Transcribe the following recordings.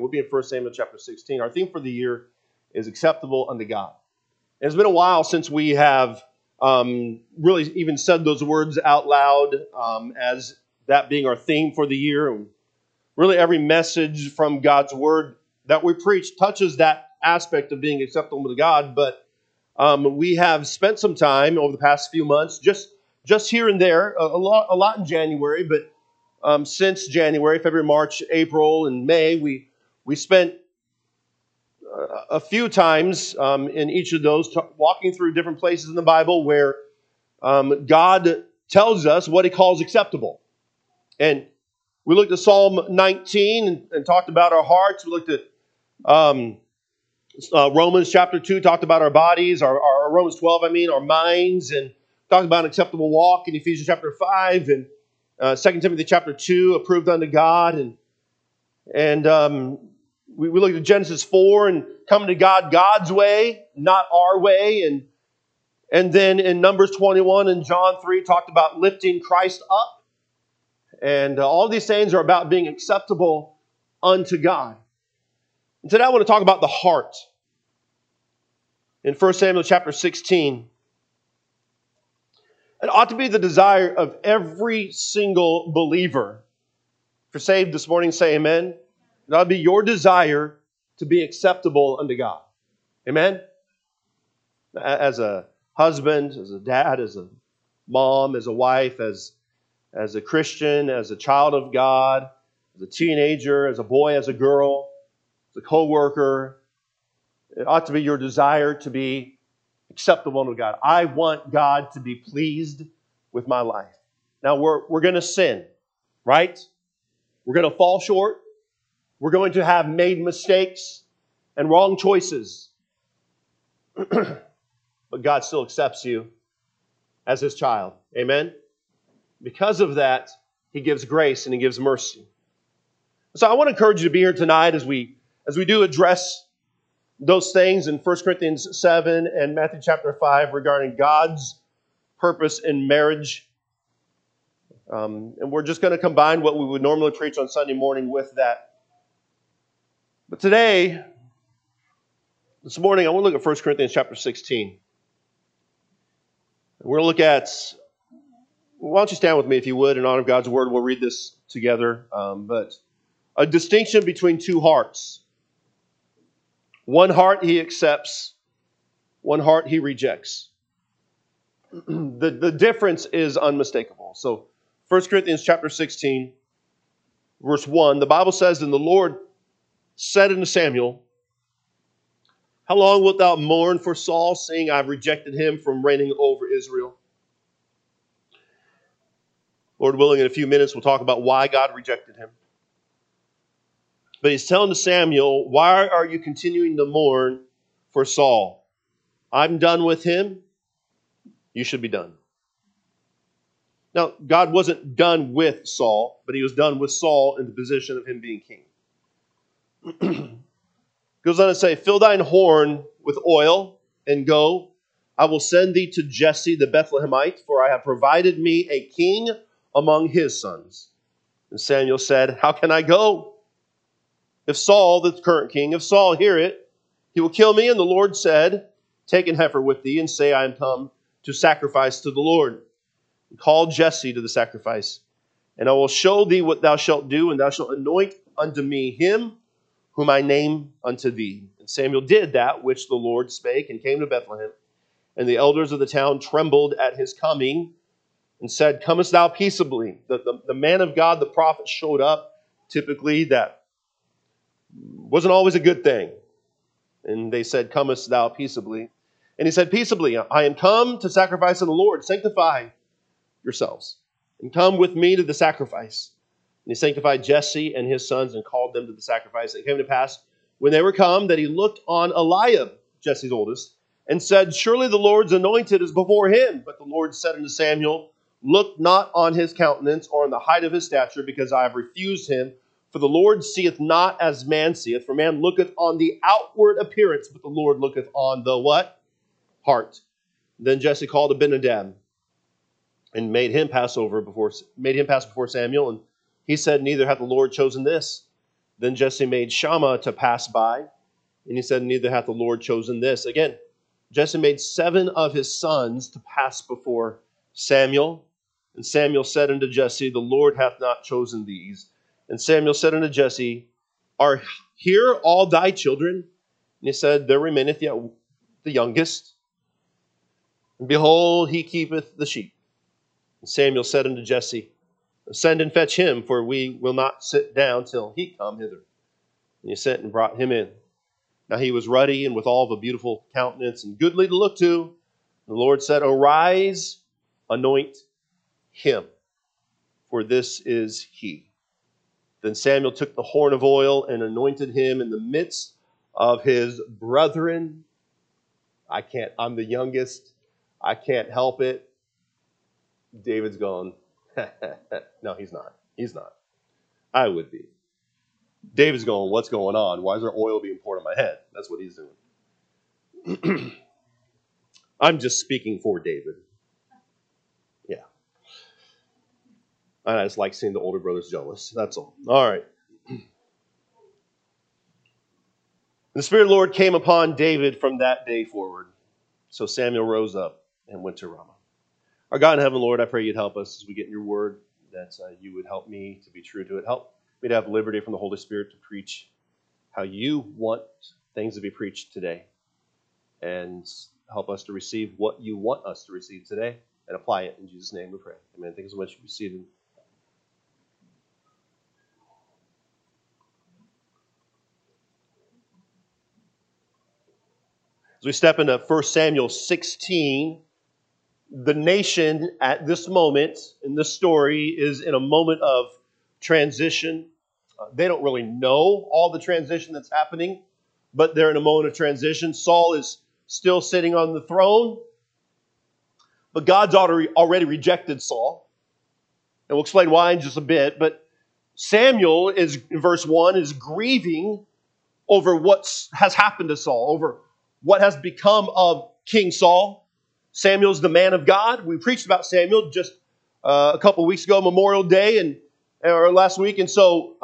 We'll be in 1 Samuel chapter 16. Our theme for the year is acceptable unto God. And it's been a while since we have really even said those words out loud as that being our theme for the year. And really every message from God's word that we preach touches that aspect of being acceptable to God. But we have spent some time over the past few months just here and there, a lot in January, but since January, February, March, April, and May, we spent a few times in each of those walking through different places in the Bible where God tells us what He calls acceptable. And we looked at Psalm 19 and talked about our hearts. We looked at Romans chapter 2, talked about our bodies, our Romans 12, our minds, and talked about an acceptable walk in Ephesians chapter 5, and 2 Timothy chapter 2, approved unto God. And we looked at Genesis 4 and coming to God God's way, not our way. And then in Numbers 21 and John 3, talked about lifting Christ up. And all these things are about being acceptable unto God. And today I want to talk about the heart. In 1 Samuel chapter 16, it ought to be the desire of every single believer. If you're saved this morning, say amen. It ought to be your desire to be acceptable unto God. Amen? As a husband, as a dad, as a mom, as a wife, as a Christian, as a child of God, as a teenager, as a boy, as a girl, as a co-worker, it ought to be your desire to be acceptable unto God. I want God to be pleased with my life. Now, we're going to sin, right? We're going to fall short. We're going to have made mistakes and wrong choices. But God still accepts you as His child. Amen? Because of that, He gives grace and He gives mercy. So I want to encourage you to be here tonight as we do address those things in 1 Corinthians 7 and Matthew chapter 5 regarding God's purpose in marriage. And we're just going to combine what we would normally preach on Sunday morning with that. But this morning, I want to look at 1 Corinthians chapter 16. We're going to look at, why don't you stand with me if you would in honor of God's word. We'll read this together. But a distinction between two hearts. One heart He accepts, one heart He rejects. The difference is unmistakable. So 1 Corinthians chapter 16, verse 1, the Bible says, "And the Lord said unto Samuel, How long wilt thou mourn for Saul, seeing I have rejected him from reigning over Israel?" Lord willing, in a few minutes, we'll talk about why God rejected him. But He's telling to Samuel, why are you continuing to mourn for Saul? I'm done with him. You should be done. Now, God wasn't done with Saul, but He was done with Saul in the position of him being king. Goes on to say, "Fill thine horn with oil and go. I will send thee to Jesse the Bethlehemite, for I have provided me a king among his sons." And Samuel said, "How can I go? If Saul, the current king, if Saul hear it, he will kill me." And the Lord said, "Take an heifer with thee, and say, I am come to sacrifice to the Lord. And call Jesse to the sacrifice. And I will show thee what thou shalt do, and thou shalt anoint unto me him whom I name unto thee." And Samuel did that which the Lord spake, and came to Bethlehem. And the elders of the town trembled at his coming, and said, "Comest thou peaceably?" The man of God, the prophet, showed up. Typically, that wasn't always a good thing. And they said, "Comest thou peaceably?" And he said, "Peaceably, I am come to sacrifice to the Lord. Sanctify yourselves, and come with me to the sacrifice." And he sanctified Jesse and his sons, and called them to the sacrifice. It came to pass, when they were come, that he looked on Eliab, Jesse's oldest, and said, "Surely the Lord's anointed is before him." But the Lord said unto Samuel, "Look not on his countenance, or on the height of his stature, because I have refused him. For the Lord seeth not as man seeth, for man looketh on the outward appearance, but the Lord looketh on the" what? Heart. Then Jesse called Abinadab, and made him pass before Samuel. And he said, "Neither hath the Lord chosen this." Then Jesse made Shammah to pass by, and he said, neither hath the Lord chosen this. Again, Jesse made 7 of his sons to pass before Samuel. And Samuel said unto Jesse, the Lord hath not chosen these. And Samuel said unto Jesse, are here all thy children? And he said, there remaineth yet the youngest. And behold, he keepeth the sheep. And Samuel said unto Jesse, send and fetch him, for we will not sit down till he come hither. And he sent and brought him in. Now he was ruddy and withal of a beautiful countenance and goodly to look to. The Lord said, arise, anoint him, for this is he. Then Samuel took the horn of oil and anointed him in the midst of his brethren. I'm the youngest. I can't help it. David's going, no, he's not. He's not. I would be. David's going, what's going on? Why is there oil being poured on my head? That's what he's doing. I'm just speaking for David. Yeah. I just like seeing the older brothers jealous. That's all. All right. The Spirit of the Lord came upon David from that day forward. So Samuel rose up and went to Ramah. Our God in heaven, Lord, I pray you'd help us as we get in your word, that you would help me to be true to it. Help me to have liberty from the Holy Spirit to preach how you want things to be preached today. And help us to receive what you want us to receive today and apply it. In Jesus' name we pray. Amen. Thank you so much for receiving. As we step into 1 Samuel 16, the nation at this moment in this story is in a moment of transition. They don't really know all the transition that's happening, but they're in a moment of transition. Saul is still sitting on the throne, but God's already rejected Saul. And we'll explain why in just a bit. But Samuel is, in verse 1, is grieving over what has happened to Saul, over what has become of King Saul. Samuel's the man of God. We preached about Samuel just a couple of weeks ago, Memorial Day, or last week. And so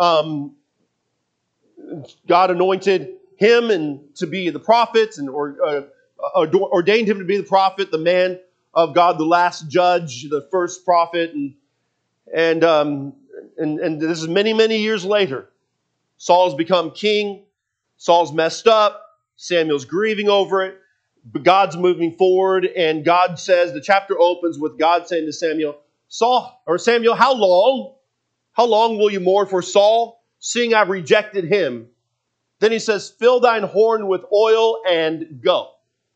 God anointed him and to be the prophet, and ordained him to be the prophet, the man of God, the last judge, the first prophet. And this is many, many years later. Saul's become king. Saul's messed up. Samuel's grieving over it. But God's moving forward, and God says, the chapter opens with God saying to Samuel, Samuel, how long will you mourn for Saul, seeing I've rejected him? Then he says, fill thine horn with oil and go.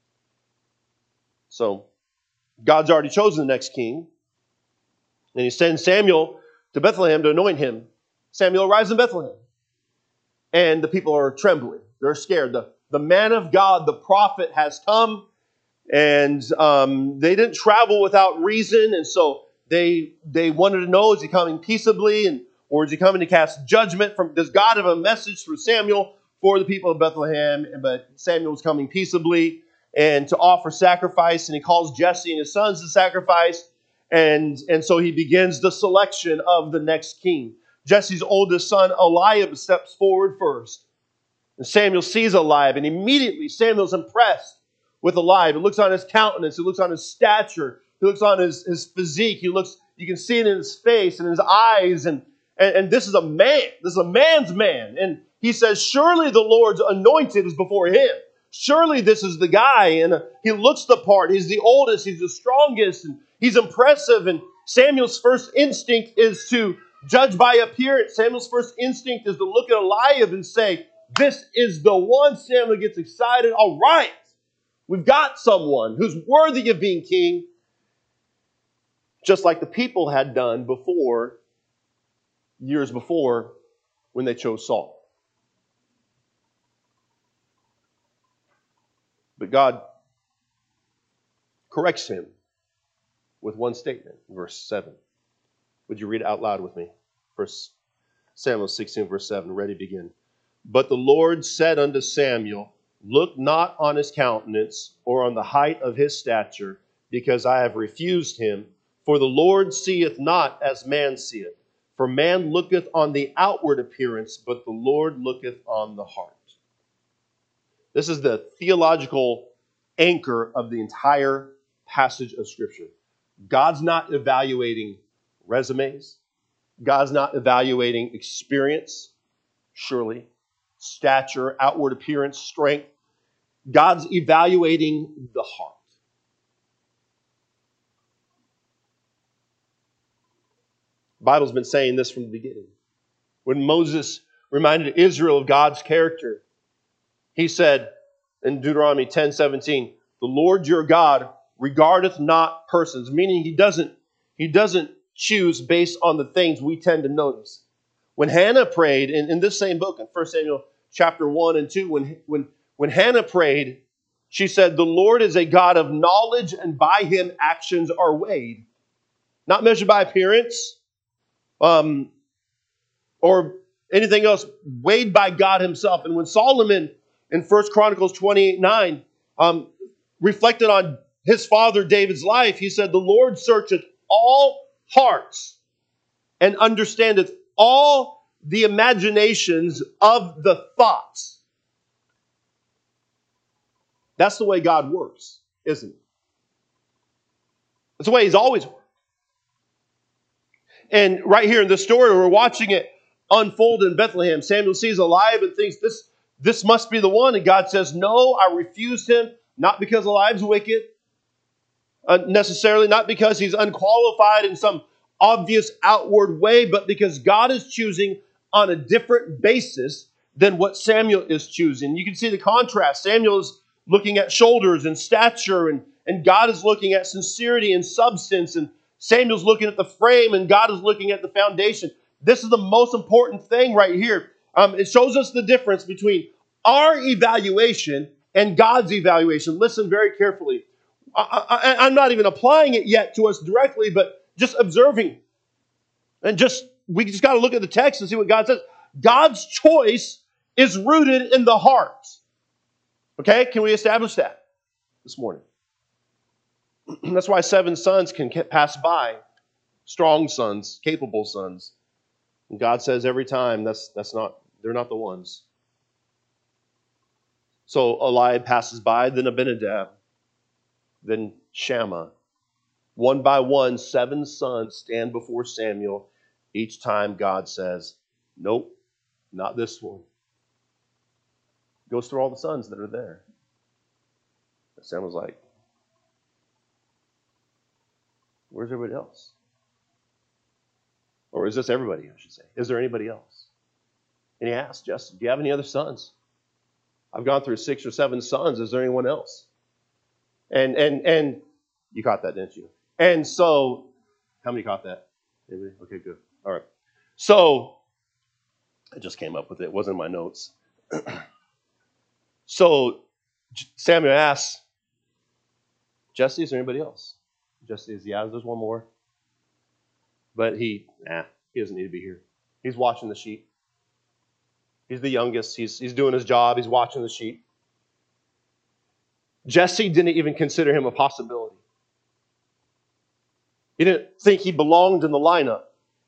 So God's already chosen the next king. And he sends Samuel to Bethlehem to anoint him. Samuel arrives in Bethlehem. And the people are trembling. They're scared. The man of God, the prophet, has come. And they didn't travel without reason. And so they wanted to know, is he coming peaceably? Or is he coming to cast judgment? Does God have a message through Samuel for the people of Bethlehem? But Samuel's coming peaceably and to offer sacrifice. And he calls Jesse and his sons to sacrifice. And so he begins the selection of the next king. Jesse's oldest son, Eliab, steps forward first. And Samuel sees Eliab, and immediately Samuel's impressed with Eliab. It looks on his countenance, it looks on his stature, it looks on his physique, you can see it in his face and his eyes, and this is a man. This is a man's man. And he says, surely the Lord's anointed is before him. Surely this is the guy. And he looks the part. He's the oldest, he's the strongest, and he's impressive. And Samuel's first instinct is to judge by appearance. Samuel's first instinct is to look at Eliab and say, this is the one. Samuel gets excited. All right, we've got someone who's worthy of being king, just like the people had done years before, when they chose Saul. But God corrects him with one statement, verse 7. Would you read it out loud with me? 1 Samuel 16, verse 7. Ready, begin. But the Lord said unto Samuel, look not on his countenance or on the height of his stature, because I have refused him. For the Lord seeth not as man seeth. For man looketh on the outward appearance, but the Lord looketh on the heart. This is the theological anchor of the entire passage of Scripture. God's not evaluating resumes. God's not evaluating experience, surely, stature, outward appearance, strength. God's evaluating the heart. The Bible's been saying this from the beginning. When Moses reminded Israel of God's character, he said in Deuteronomy 10:17, "The Lord your God regardeth not persons," meaning he doesn't choose based on the things we tend to notice. When Hannah prayed in this same book, in 1 Samuel chapter 1 and 2, when Hannah prayed, she said, "The Lord is a God of knowledge, and by him actions are weighed." Not measured by appearance, or anything else, weighed by God himself. And when Solomon in 1 Chronicles 28:9 reflected on his father David's life, he said, "The Lord searcheth all hearts and understandeth all the imaginations of the thoughts." That's the way God works, isn't it? That's the way he's always worked. And right here in this story, we're watching it unfold in Bethlehem. Samuel sees Eliab and thinks, this must be the one. And God says, "No, I refused him." Not because Eliab's wicked, necessarily, not because he's unqualified in some obvious outward way, but because God is choosing on a different basis than what Samuel is choosing. You can see the contrast. Samuel is looking at shoulders and stature, and God is looking at sincerity and substance, and Samuel's looking at the frame, and God is looking at the foundation. This is the most important thing right here. It shows us the difference between our evaluation and God's evaluation. Listen very carefully. I'm not even applying it yet to us directly, but just observing. And we just got to look at the text and see what God says. God's choice is rooted in the heart. Okay? Can we establish that this morning? That's why 7 sons can pass by. Strong sons, capable sons. And God says every time they're not the ones. So Eliab passes by, then Abinadab, then Shammah. One by one, 7 sons stand before Samuel. Each time God says, "Nope, not this one." Goes through all the sons that are there. And Samuel's like, "Where's everybody else?" Or is this everybody, I should say? Is there anybody else? And he asked Jesse, "Do you have any other sons? I've gone through 6 or 7 sons. Is there anyone else?" And you caught that, didn't you? And so, how many caught that? Anybody? Okay, good. All right. So, I just came up with it. It wasn't in my notes. So, Samuel asks, "Jesse, is there anybody else?" Jesse says, "Yeah, there's one more." But he doesn't need to be here. He's watching the sheep. He's the youngest. He's doing his job. He's watching the sheep. Jesse didn't even consider him a possibility. He didn't think he belonged in the lineup.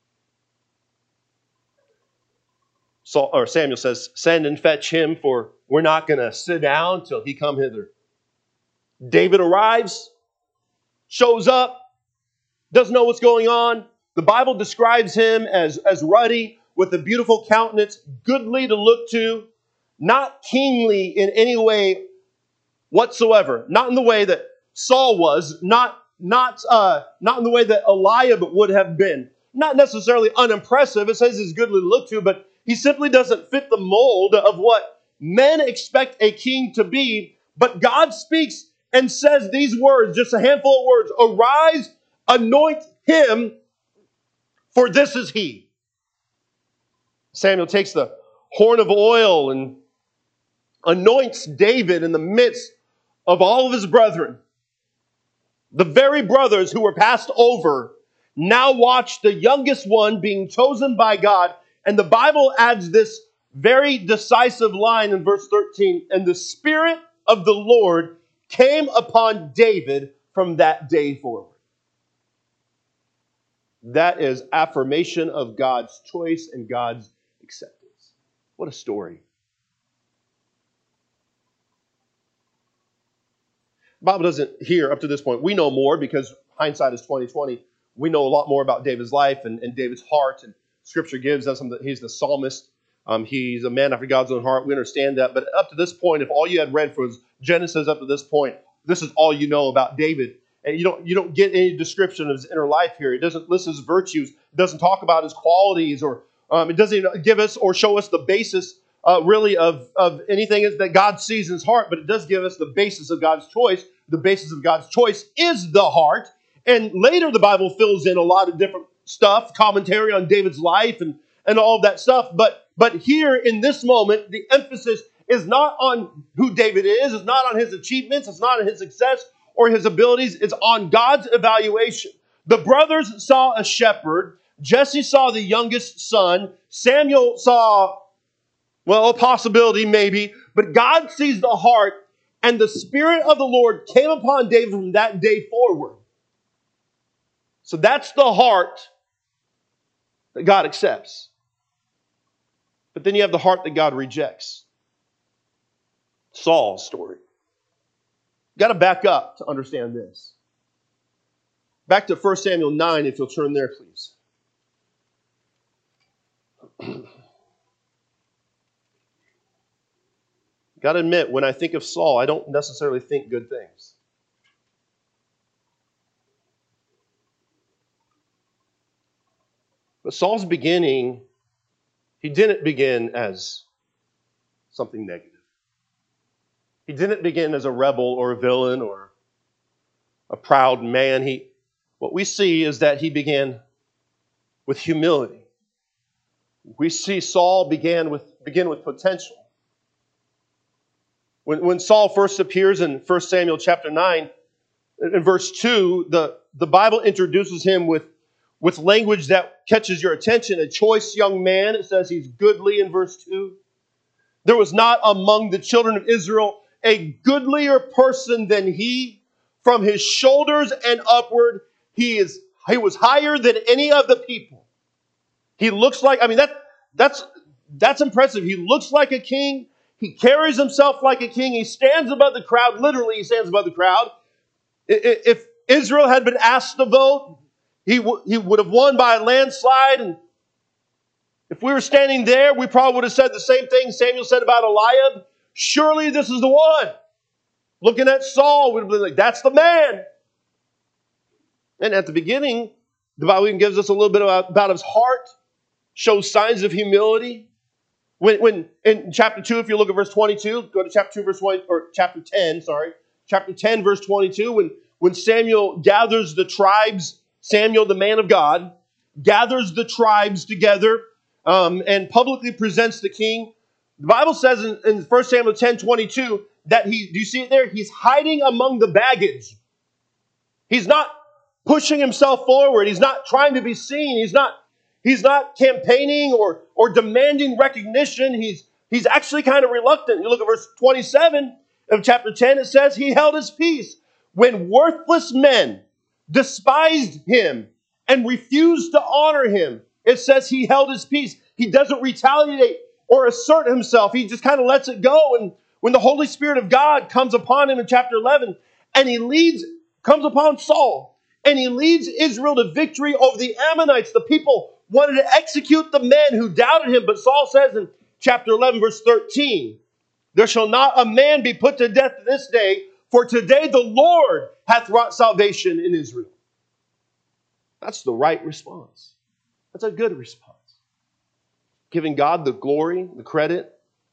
Samuel says, "Send and fetch him, for we're not going to sit down till he come hither." David arrives, shows up, doesn't know what's going on. The Bible describes him as ruddy, with a beautiful countenance, goodly to look to, not kingly in any way whatsoever. Not in the way that Saul was, not in the way that Eliab would have been. Not necessarily unimpressive. It says he's goodly to look to, but he simply doesn't fit the mold of what men expect a king to be. But God speaks and says these words, just a handful of words: "Arise, anoint him, for this is he." Samuel takes the horn of oil and anoints David in the midst of all of his brethren. The very brothers who were passed over now watch the youngest one being chosen by God. And the Bible adds this very decisive line in verse 13. "And the Spirit of the Lord came upon David from that day forward." That is affirmation of God's choice and God's acceptance. What a story. The Bible doesn't here up to this point. We know more because hindsight is 2020. We know a lot more about David's life and David's heart, and Scripture gives us that he's the psalmist. He's a man after God's own heart. We understand that. But up to this point, if all you had read was Genesis up to this point, this is all you know about David. And you don't get any description of his inner life here. It doesn't list his virtues. It doesn't talk about his qualities, or it doesn't even give us or show us the basis really of anything that God sees in his heart. But it does give us the basis of God's choice. The basis of God's choice is the heart. And later the Bible fills in a lot of different stuff, commentary on David's life and all of that stuff. But here in this moment, the emphasis is not on who David is. It's not on his achievements. It's not on his success or his abilities. It's on God's evaluation. The brothers saw a shepherd. Jesse saw the youngest son. Samuel saw, well, a possibility maybe. But God sees the heart, and the Spirit of the Lord came upon David from that day forward. So that's the heart that God accepts. But then you have the heart that God rejects. Saul's story. You've got to back up to understand this. Back to 1 Samuel 9, if you'll turn there, please. Got to admit, when I think of Saul, I don't necessarily think good things. But Saul's beginning, he didn't begin as something negative. He didn't begin as a rebel or a villain or a proud man. What we see is that he began with humility. We see Saul begin with potential. When Saul first appears in 1 Samuel chapter 9, in verse 2, the Bible introduces him with language that catches your attention. A choice young man, it says he's goodly in verse 2. There was not among the children of Israel a goodlier person than he. From his shoulders and upward, he was higher than any of the people. He looks like, that's impressive. He looks like a king. He carries himself like a king. He stands above the crowd. Literally, he stands above the crowd. If Israel had been asked to vote, he would have won by a landslide. And if we were standing there, we probably would have said the same thing Samuel said about Eliab. Surely this is the one. Looking at Saul, we'd have been like, that's the man. And at the beginning, the Bible even gives us a little bit about his heart, shows signs of humility. When in chapter 2, if you look at verse 22, go to chapter 2, verse 20, or chapter 10, sorry. Chapter 10, verse 22, when Samuel gathers the tribes, Samuel, the man of God, gathers the tribes together and publicly presents the king. The Bible says in 1 Samuel 10:22 that do you see it there? He's hiding among the baggage. He's not pushing himself forward. He's not trying to be seen. He's not campaigning or demanding recognition. He's actually kind of reluctant. You look at verse 27 of chapter 10, it says he held his peace when worthless men despised him and refused to honor him. It says he held his peace. He doesn't retaliate or assert himself. He just kind of lets it go. And when the Holy Spirit of God comes upon him in chapter 11, and comes upon Saul, and he leads Israel to victory over the Ammonites. The people wanted to execute the men who doubted him. But Saul says in chapter 11, verse 13, there shall not a man be put to death this day, for today the Lord hath wrought salvation in Israel. That's the right response. That's a good response. Giving God the glory, the credit,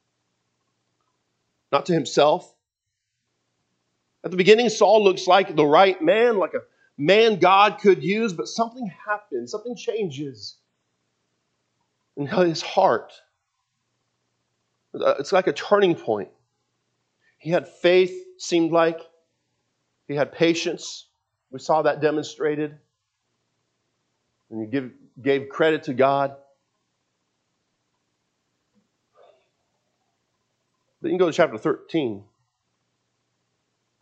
not to himself. At the beginning, Saul looks like the right man, like a man God could use, but something happens, something changes in his heart. It's like a turning point. He had faith, seemed like. He had patience. We saw that demonstrated. And he gave credit to God. Then you can go to chapter 13.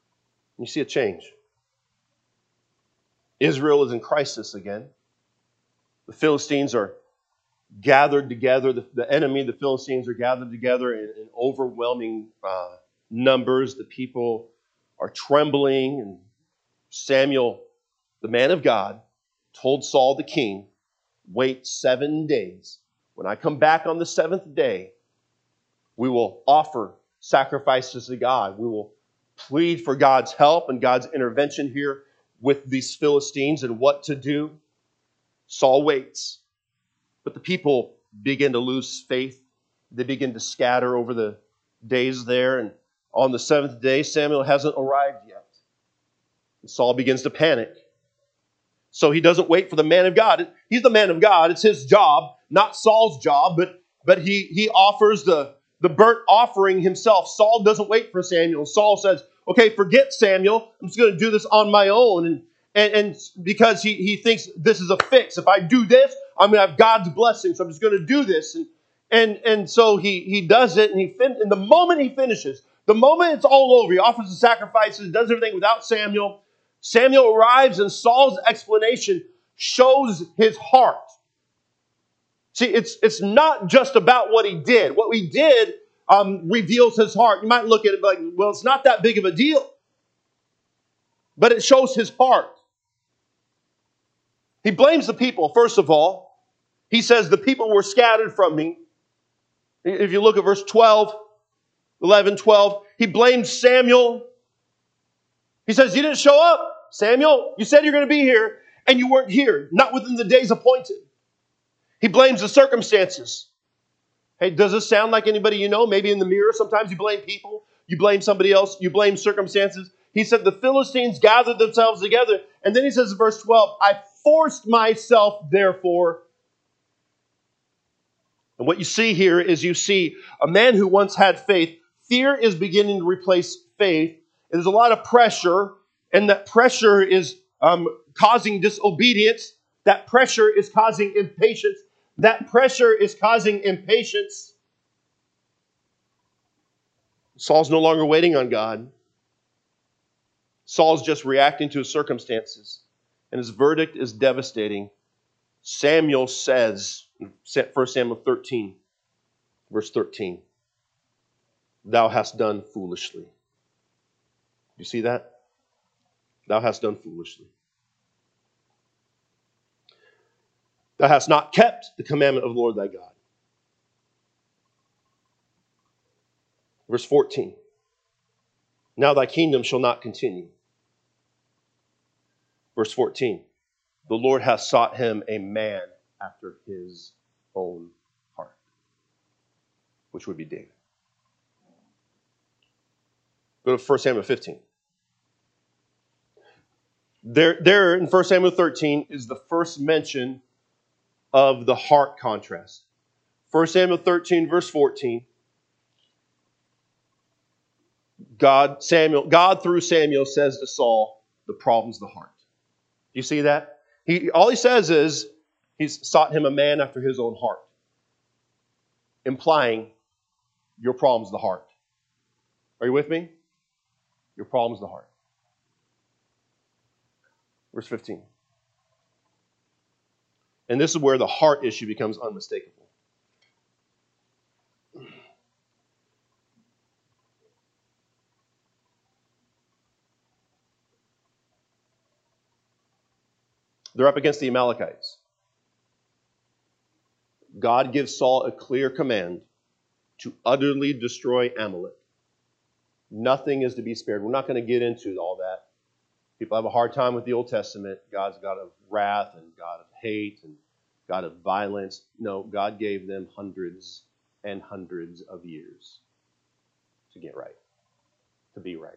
You see a change. Israel is in crisis again. The Philistines are gathered together. The enemy, the Philistines, are gathered together in overwhelming numbers. The people are trembling. And Samuel, the man of God, told Saul the king, wait 7 days. When I come back on the 7th day, we will offer sacrifices to God. We will plead for God's help and God's intervention here with these Philistines and what to do. Saul waits. But the people begin to lose faith. They begin to scatter over the days there. And on the 7th day, Samuel hasn't arrived yet. And Saul begins to panic. So he doesn't wait for the man of God. He's the man of God. It's his job, not Saul's job, but he offers the burnt offering himself. Saul doesn't wait for Samuel. Saul says, okay, forget Samuel. I'm just going to do this on my own. And because he thinks this is a fix. If I do this, I'm going to have God's blessing. So I'm just going to do this. And so he does it. And the moment he finishes, the moment it's all over, he offers the sacrifices, does everything without Samuel. Samuel arrives, and Saul's explanation shows his heart. See, it's not just about what he did. What he did reveals his heart. You might look at it like, well, it's not that big of a deal. But it shows his heart. He blames the people, first of all. He says, the people were scattered from me. If you look at verse 11, 12, he blames Samuel. He says, you didn't show up, Samuel. You said you're going to be here, and you weren't here, not within the days appointed. He blames the circumstances. Hey, does this sound like anybody you know? Maybe in the mirror, sometimes you blame people. You blame somebody else. You blame circumstances. He said the Philistines gathered themselves together. And then he says in verse 12, I forced myself, therefore. And what you see here is you see a man who once had faith. Fear is beginning to replace faith. There's a lot of pressure, and that pressure is causing disobedience. That pressure is causing impatience. That pressure is causing impatience. Saul's no longer waiting on God. Saul's just reacting to his circumstances, and his verdict is devastating. Samuel says, 1 Samuel 13, verse 13, thou hast done foolishly. You see that? Thou hast done foolishly. Thou hast not kept the commandment of the Lord thy God. Verse 14. Now thy kingdom shall not continue. Verse 14. The Lord hath sought him a man after his own heart, which would be David. Go to 1 Samuel 15. There in 1 Samuel 13 is the first mention of the heart contrast. 1 Samuel 13, verse 14. God through Samuel says to Saul, the problem's the heart. Do you see that? All he says is, he's sought him a man after his own heart. Implying, your problem's the heart. Are you with me? Your problem's the heart. Verse 15. And this is where the heart issue becomes unmistakable. They're up against the Amalekites. God gives Saul a clear command to utterly destroy Amalek. Nothing is to be spared. We're not going to get into all that. People have a hard time with the Old Testament. God's God of wrath and God of hate and God of violence. No, God gave them hundreds and hundreds of years to get right, to be right.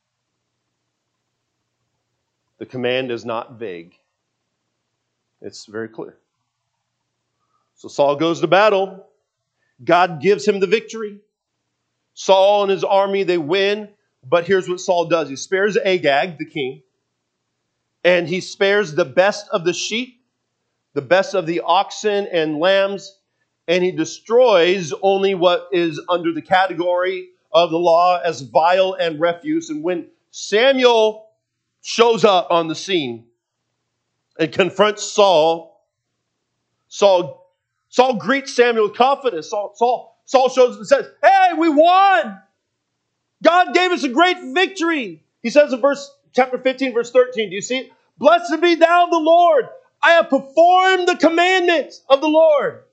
The command is not vague. It's very clear. So Saul goes to battle. God gives him the victory. Saul and his army, they win. But here's what Saul does. He spares Agag, the king. And he spares the best of the sheep, the best of the oxen and lambs. And he destroys only what is under the category of the law as vile and refuse. And when Samuel shows up on the scene and confronts Saul, Saul greets Samuel with confidence. Saul shows and says, hey, we won. God gave us a great victory. He says in chapter 15, verse 13, do you see it? Blessed be thou the Lord. I have performed the commandments of the Lord.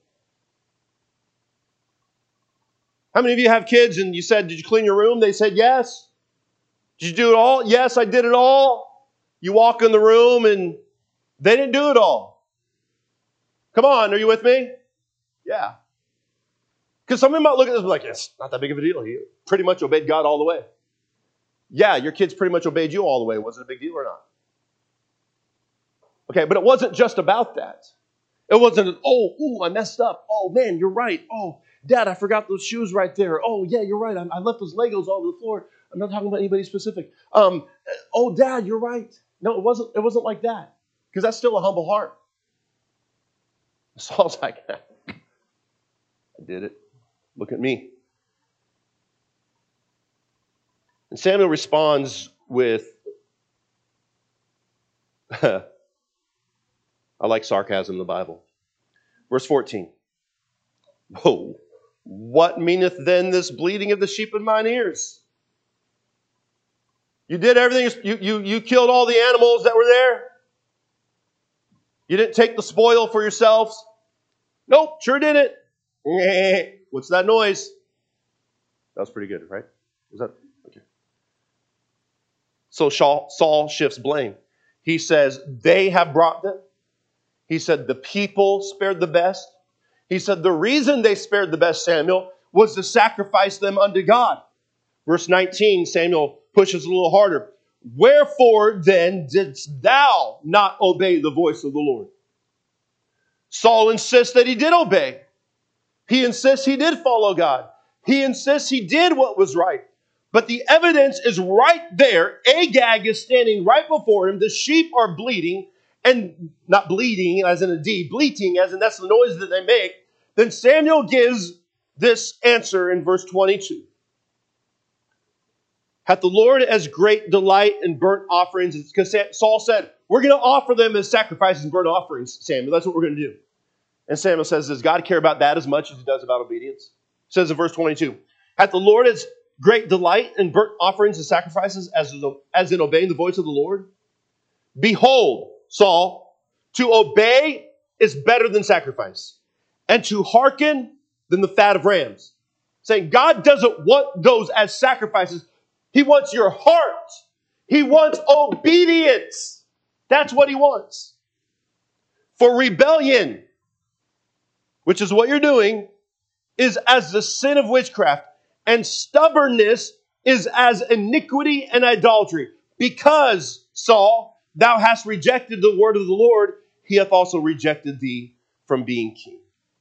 How many of you have kids and you said, did you clean your room? They said, yes. Did you do it all? Yes, I did it all. You walk in the room and they didn't do it all. Come on, are you with me? Yeah. Because some of you might look at this and be like, it's not that big of a deal. He pretty much obeyed God all the way. Yeah, your kids pretty much obeyed you all the way. Was it a big deal or not? Okay, but it wasn't just about that. It wasn't, I messed up. Oh, man, you're right. Oh, Dad, I forgot those shoes right there. Oh, yeah, you're right. I left those Legos all over the floor. I'm not talking about anybody specific. Oh, Dad, you're right. No, it wasn't like that. Because that's still a humble heart. Saul's like, I did it. Look at me. And Samuel responds with, I like sarcasm in the Bible. Verse 14. Whoa, what meaneth then this bleating of the sheep in mine ears? You did everything, you killed all the animals that were there? You didn't take the spoil for yourselves? Nope, sure didn't. What's that noise? That was pretty good, right? Was that okay? So Saul shifts blame. He says, they have brought them. He said, the people spared the best. He said, the reason they spared the best, Samuel, was to sacrifice them unto God. Verse 19, Samuel pushes a little harder. Wherefore then didst thou not obey the voice of the Lord? Saul insists that he did obey. He insists he did follow God. He insists he did what was right. But the evidence is right there. Agag is standing right before him. The sheep are bleating, and not bleeding as in a D, bleating as in that's the noise that they make. Then Samuel gives this answer in verse 22. Hath the Lord as great delight in burnt offerings? Because Saul said, we're going to offer them as sacrifices and burnt offerings, Samuel. That's what we're going to do. And Samuel says, does God care about that as much as he does about obedience? It says in verse 22, hath the Lord as great delight in burnt offerings and sacrifices as in obeying the voice of the Lord? Behold, Saul, to obey is better than sacrifice, and to hearken than the fat of rams. Saying God doesn't want those as sacrifices. He wants your heart. He wants obedience. That's what he wants. For rebellion, which is what you're doing, is as the sin of witchcraft, and stubbornness is as iniquity and idolatry. Because, Saul, thou hast rejected the word of the Lord, he hath also rejected thee from being king.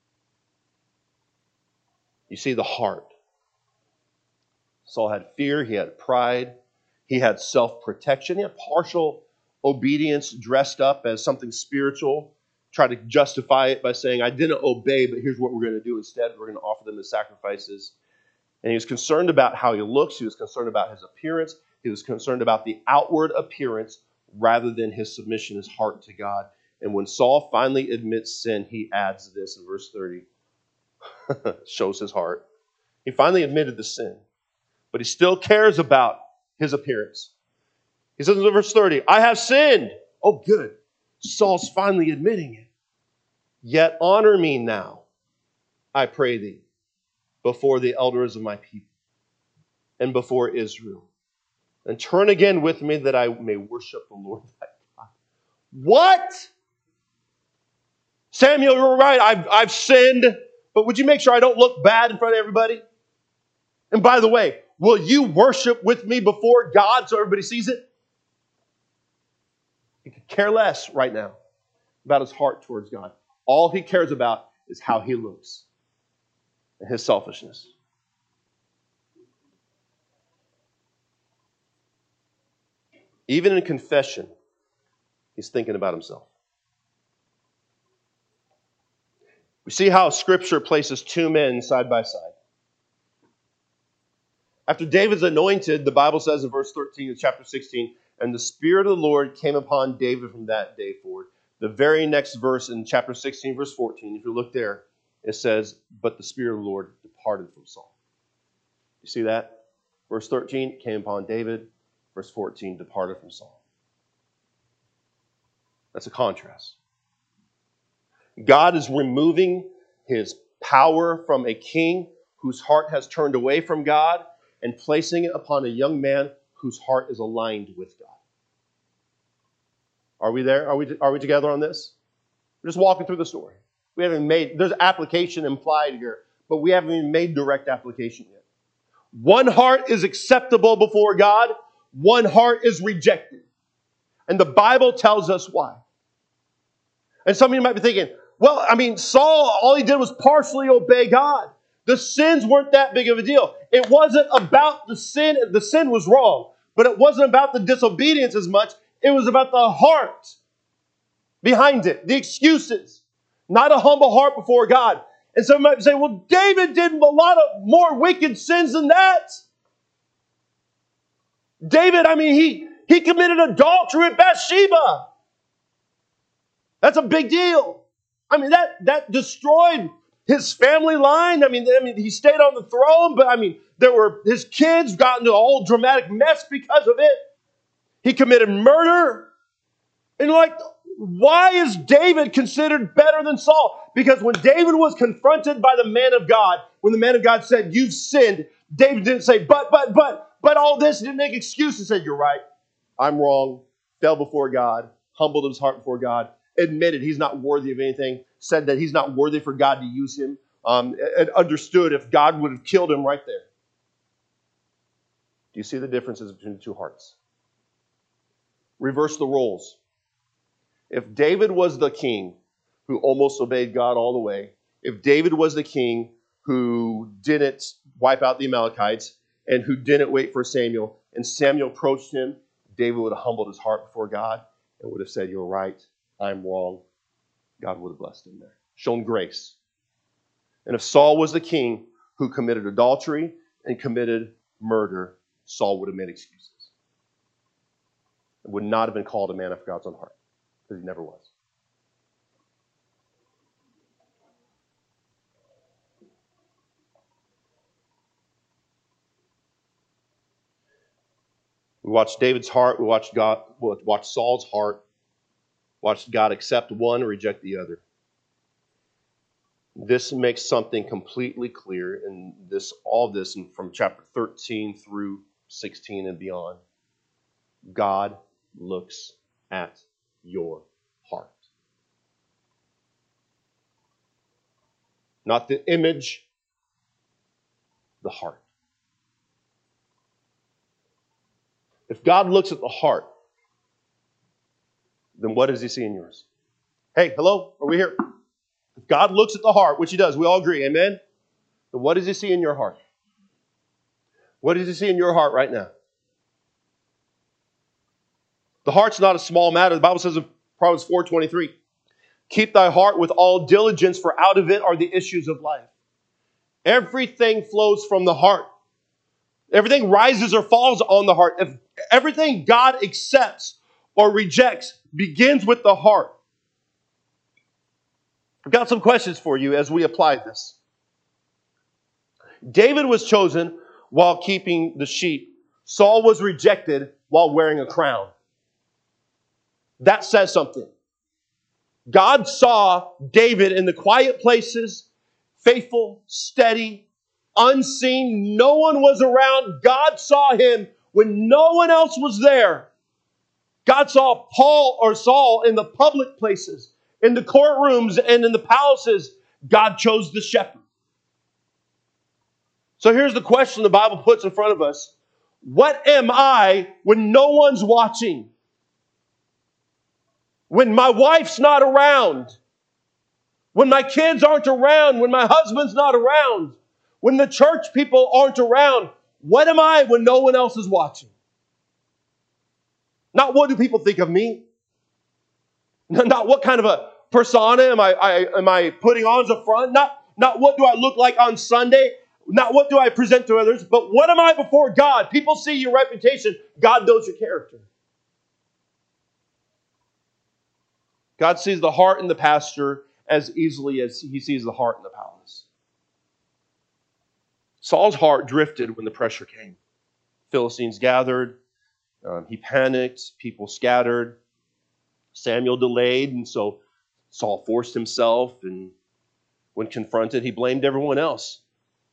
You see the heart. Saul had fear, he had pride, he had self-protection, he had partial obedience dressed up as something spiritual. Try to justify it by saying, I didn't obey, but here's what we're going to do instead. We're going to offer them as sacrifices. And he was concerned about how he looks. He was concerned about his appearance. He was concerned about the outward appearance rather than his submission, his heart to God. And when Saul finally admits sin, he adds this in verse 30. Shows his heart. He finally admitted the sin, but he still cares about his appearance. He says in verse 30, I have sinned. Oh, good. Saul's finally admitting it. Yet honor me now, I pray thee, before the elders of my people and before Israel. And turn again with me that I may worship the Lord thy God. What? Samuel, you're right. I've sinned, but would you make sure I don't look bad in front of everybody? And by the way, will you worship with me before God so everybody sees it? He could care less right now about his heart towards God. All he cares about is how he looks and his selfishness. Even in confession, he's thinking about himself. We see how Scripture places two men side by side. After David's anointed, the Bible says in verse 13 of chapter 16, and the Spirit of the Lord came upon David from that day forward The very next verse in chapter 16, verse 14, if you look there, it says, but the Spirit of the Lord departed from Saul. You see that? Verse 13, came upon David. Verse 14, departed from Saul. That's a contrast. God is removing his power from a king whose heart has turned away from God and placing it upon a young man whose heart is aligned with God. Are we there? Are we together on this? We're just walking through the story. There's application implied here, but we haven't even made direct application yet. One heart is acceptable before God, one heart is rejected. And the Bible tells us why. And some of you might be thinking, well, Saul, all he did was partially obey God. The sins weren't that big of a deal. It wasn't about the sin. The sin was wrong, but it wasn't about the disobedience as much. It was about the heart behind it, the excuses, not a humble heart before God. And some might say, well, David did a lot of more wicked sins than that. David, he committed adultery with Bathsheba. That's a big deal. That destroyed his family line. He stayed on the throne, but his kids got into a whole dramatic mess because of it. He committed murder. And why is David considered better than Saul? Because when David was confronted by the man of God, when the man of God said, you've sinned, David didn't say, but all this. He didn't make excuses. He said, you're right. I'm wrong. Fell before God. Humbled his heart before God. Admitted he's not worthy of anything. Said that he's not worthy for God to use him. And understood if God would have killed him right there. Do you see the differences between the two hearts? Reverse the roles. If David was the king who almost obeyed God all the way, if David was the king who didn't wipe out the Amalekites and who didn't wait for Samuel, and Samuel approached him, David would have humbled his heart before God and would have said, you're right, I'm wrong. God would have blessed him there. Shown grace. And if Saul was the king who committed adultery and committed murder, Saul would have made excuses. It would not have been called a man after God's own heart, because he never was. We watched David's heart. We watched Saul's heart. Watched God accept one, reject the other. This makes something completely clear in all this from chapter 13 through 16 and beyond. God looks at your heart. Not the image, the heart. If God looks at the heart, then what does he see in yours? Hey, hello? Are we here? If God looks at the heart, which he does, we all agree, amen? Then what does he see in your heart? What does he see in your heart right now? The heart's not a small matter. The Bible says in Proverbs 4:23, keep thy heart with all diligence, for out of it are the issues of life. Everything flows from the heart. Everything rises or falls on the heart. If everything God accepts or rejects begins with the heart. I've got some questions for you as we apply this. David was chosen while keeping the sheep. Saul was rejected while wearing a crown. That says something. God saw David in the quiet places, faithful, steady, unseen. No one was around. God saw him when no one else was there. God saw Saul in the public places, in the courtrooms and in the palaces. God chose the shepherd. So here's the question the Bible puts in front of us. What am I when no one's watching? When my wife's not around? When my kids aren't around? When my husband's not around? When the church people aren't around? What am I when no one else is watching? Not what do people think of me? Not what kind of a persona am I putting on as a front? Not what do I look like on Sunday? Not what do I present to others? But what am I before God? People see your reputation. God knows your character. God sees the heart in the pasture as easily as he sees the heart in the palace. Saul's heart drifted when the pressure came. Philistines gathered. He panicked. People scattered. Samuel delayed, and so Saul forced himself, and when confronted, he blamed everyone else.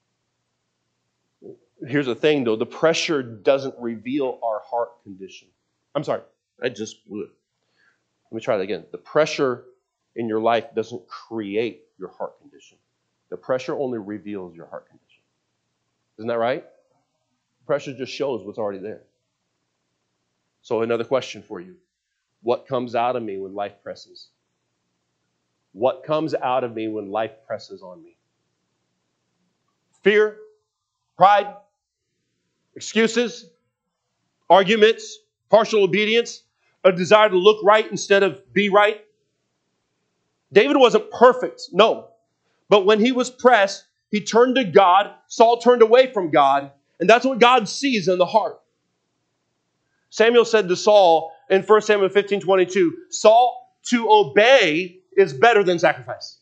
Here's the thing, though. The pressure doesn't reveal our heart condition. I'm sorry. Let me try that again. The pressure in your life doesn't create your heart condition. The pressure only reveals your heart condition. Isn't that right? Pressure just shows what's already there. So another question for you. What comes out of me when life presses? What comes out of me when life presses on me? Fear, pride, excuses, arguments, partial obedience, a desire to look right instead of be right. David wasn't perfect, no. But when he was pressed, he turned to God. Saul turned away from God. And that's what God sees in the heart. Samuel said to Saul in 1 Samuel 15:22, Saul, to obey is better than sacrifice.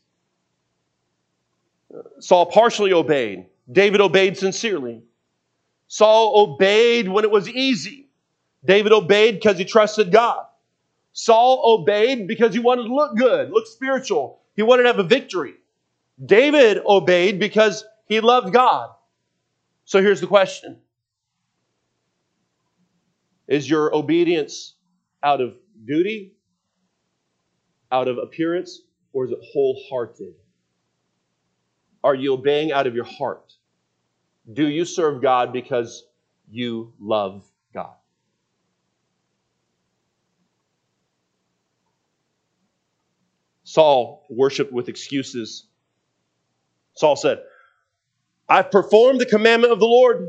Saul partially obeyed. David obeyed sincerely. Saul obeyed when it was easy. David obeyed because he trusted God. Saul obeyed because he wanted to look good, look spiritual. He wanted to have a victory. David obeyed because he loved God. So here's the question. Is your obedience out of duty, out of appearance, or is it wholehearted? Are you obeying out of your heart? Do you serve God because you love God? Saul worshiped with excuses. Saul said, I've performed the commandment of the Lord.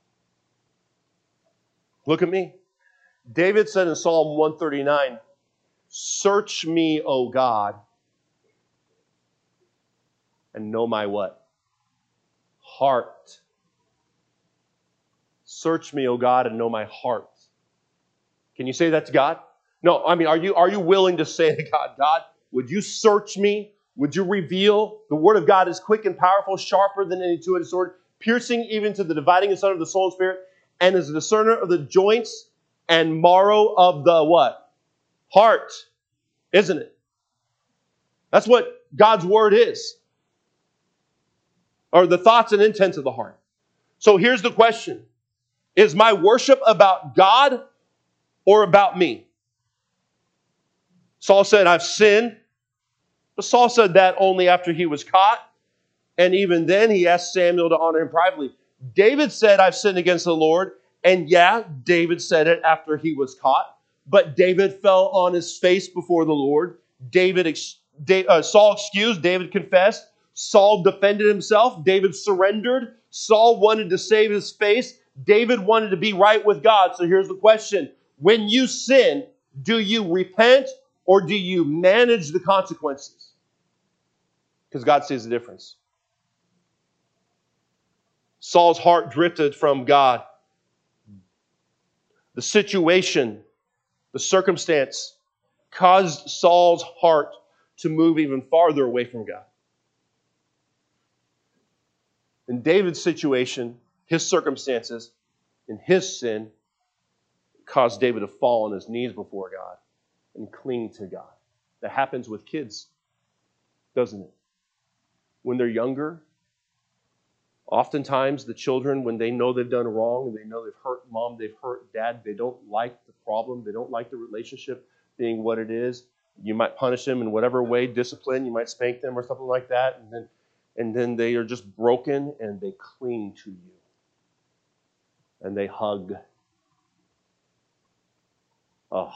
Look at me. David said in Psalm 139, search me, O God, and know my what? Heart. Search me, O God, and know my heart. Can you say that to God? No, I mean, are you willing to say to God, God, would you search me? Would you reveal? The word of God is quick and powerful, sharper than any two-edged sword, piercing even to the dividing asunder of the soul and spirit, and is a discerner of the joints and marrow of the what? Heart. Isn't it? That's what God's word is. Or the thoughts and intents of the heart. So here's the question. Is my worship about God or about me? Saul said, I've sinned. But Saul said that only after he was caught. And even then, he asked Samuel to honor him privately. David said, I've sinned against the Lord. And yeah, David said it after he was caught. But David fell on his face before the Lord. Saul excused. David confessed. Saul defended himself. David surrendered. Saul wanted to save his face. David wanted to be right with God. So here's the question. When you sin, do you repent or do you manage the consequences? Because God sees the difference. Saul's heart drifted from God. The situation, the circumstance, caused Saul's heart to move even farther away from God. In David's situation, his circumstances, and his sin caused David to fall on his knees before God and cling to God. That happens with kids, doesn't it? When they're younger, oftentimes the children, when they know they've done wrong, and they know they've hurt mom, they've hurt dad, they don't like the problem, they don't like the relationship being what it is. You might punish them in whatever way, discipline, you might spank them or something like that, and then they are just broken and they cling to you. And they hug. Oh,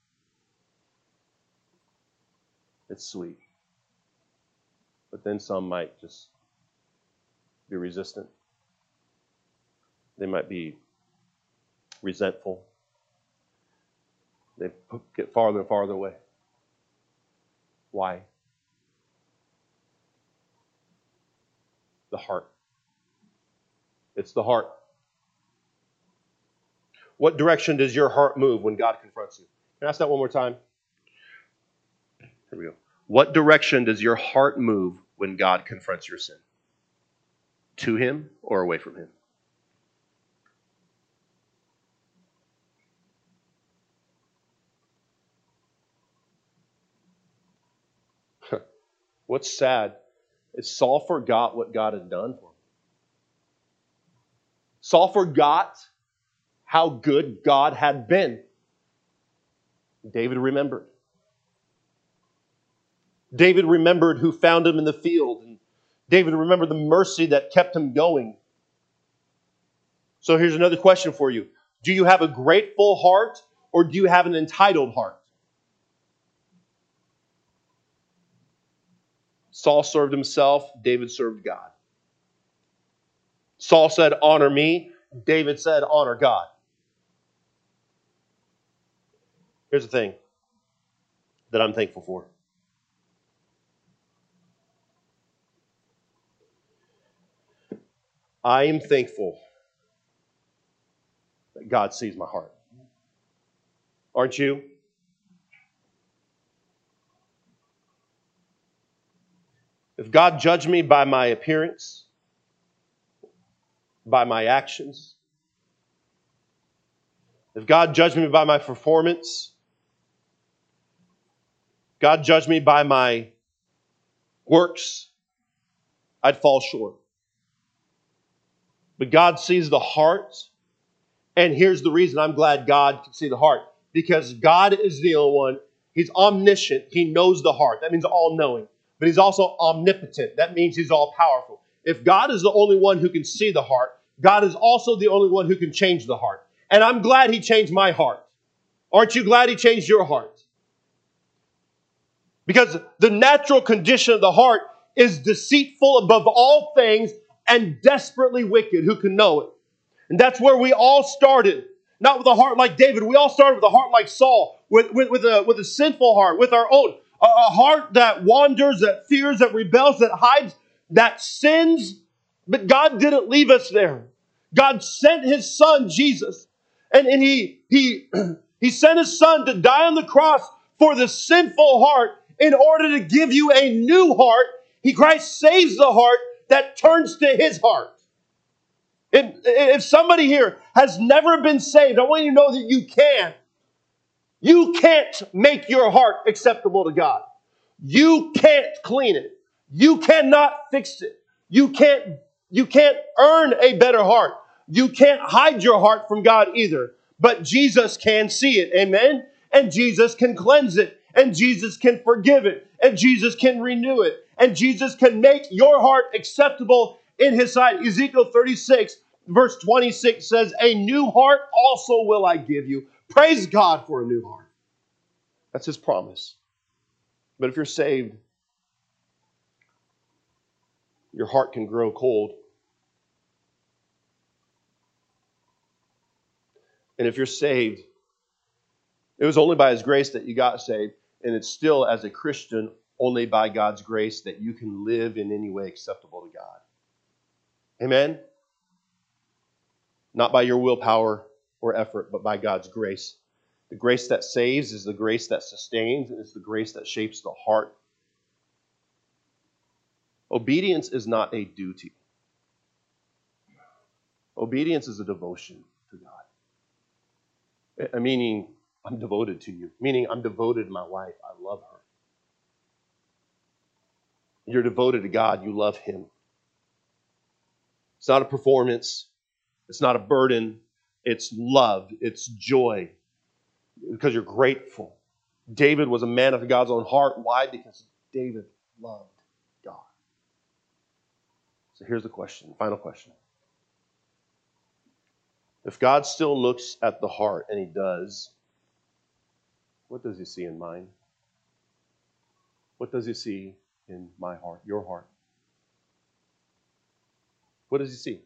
it's sweet. But then some might just be resistant. They might be resentful. They get farther and farther away. Why? The heart. It's the heart. What direction does your heart move when God confronts you? Can I ask that one more time? Here we go. What direction does your heart move when God confronts your sin? To Him or away from Him? What's sad is Saul forgot what God had done for him. Saul forgot how good God had been. David remembered. David remembered who found him in the field. And David remembered the mercy that kept him going. So here's another question for you. Do you have a grateful heart or do you have an entitled heart? Saul served himself. David served God. Saul said, honor me. David said, honor God. Here's the thing that I'm thankful for. I am thankful that God sees my heart. Aren't you? If God judged me by my appearance, by my actions, if God judged me by my performance, God judged me by my works, I'd fall short. But God sees the heart, and here's the reason I'm glad God can see the heart. Because God is the only one. He's omniscient. He knows the heart. That means all-knowing. But He's also omnipotent. That means He's all-powerful. If God is the only one who can see the heart, God is also the only one who can change the heart. And I'm glad He changed my heart. Aren't you glad He changed your heart? Because the natural condition of the heart is deceitful above all things and desperately wicked. Who can know it? And that's where we all started. Not with a heart like David. We all started with a heart like Saul. With a sinful heart. With our own. A heart that wanders, that fears, that rebels, that hides, that sins. But God didn't leave us there. God sent His Son, Jesus. And He sent His Son to die on the cross for the sinful heart in order to give you a new heart. Christ saves the heart that turns to His heart. If somebody here has never been saved, I want you to know that you can. You can't make your heart acceptable to God. You can't clean it. You cannot fix it. You can't earn a better heart. You can't hide your heart from God either. But Jesus can see it. Amen? And Jesus can cleanse it. And Jesus can forgive it. And Jesus can renew it. And Jesus can make your heart acceptable in His sight. Ezekiel 36 verse 26 says, a new heart also will I give you. Praise God for a new heart. That's His promise. But if you're saved, your heart can grow cold. And if you're saved, it was only by His grace that you got saved. And it's still, as a Christian, only by God's grace that you can live in any way acceptable to God. Amen? Not by your willpower or effort, but by God's grace. The grace that saves is the grace that sustains, and it's the grace that shapes the heart. Obedience is not a duty. Obedience is a devotion to God. Meaning, I'm devoted to you. Meaning, I'm devoted to my wife. I love her. You're devoted to God. You love Him. It's not a performance. It's not a burden. It's love. It's joy. Because you're grateful. David was a man after God's own heart. Why? Because David loved God. So here's the question, final question. If God still looks at the heart, and He does, what does He see in mine? What does He see in my heart, your heart? What does He see?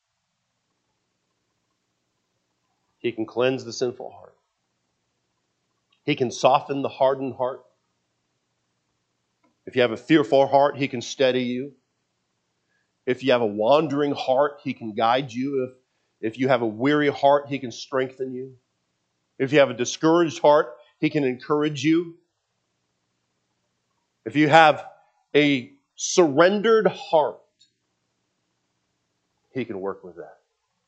He can cleanse the sinful heart. He can soften the hardened heart. If you have a fearful heart, He can steady you. If you have a wandering heart, He can guide you. If you have a weary heart, He can strengthen you. If you have a discouraged heart, He can encourage you. if you have a surrendered heart, He can work with that.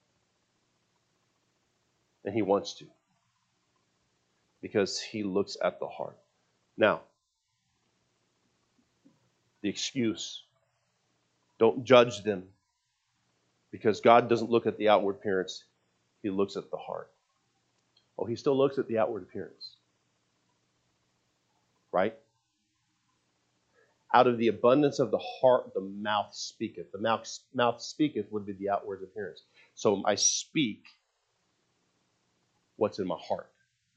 And He wants to. Because He looks at the heart. Now, the excuse, don't judge them. Because God doesn't look at the outward appearance. He looks at the heart. Oh, He still looks at the outward appearance. Right? Out of the abundance of the heart, the mouth speaketh. The mouth speaketh would be the outward appearance. So I speak what's in my heart.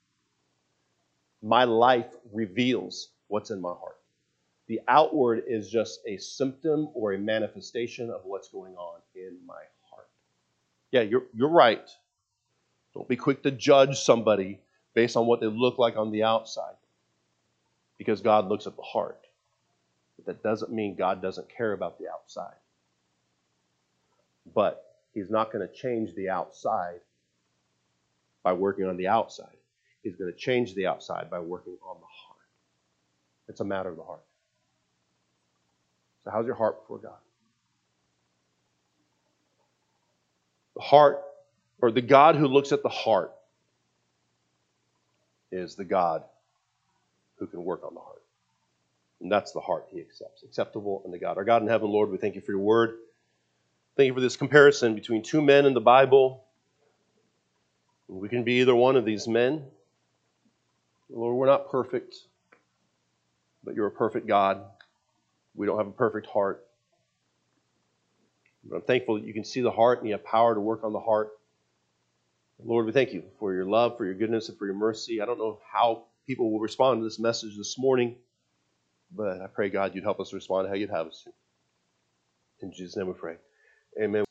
My life reveals what's in my heart. The outward is just a symptom or a manifestation of what's going on in my heart. Yeah, you're right. Don't be quick to judge somebody based on what they look like on the outside. Because God looks at the heart. But that doesn't mean God doesn't care about the outside. But He's not going to change the outside by working on the outside. He's going to change the outside by working on the heart. It's a matter of the heart. So how's your heart before God? The heart, or the God who looks at the heart, is the God who can work on the heart. And that's the heart He accepts. Acceptable unto God. Our God in heaven, Lord, we thank You for Your word. Thank You for this comparison between two men in the Bible. We can be either one of these men. Lord, we're not perfect, but You're a perfect God. We don't have a perfect heart. But I'm thankful that You can see the heart and You have power to work on the heart. Lord, we thank You for Your love, for Your goodness, and for Your mercy. I don't know how people will respond to this message this morning, but I pray, God, You'd help us respond how You'd have us to. In Jesus' name we pray. Amen.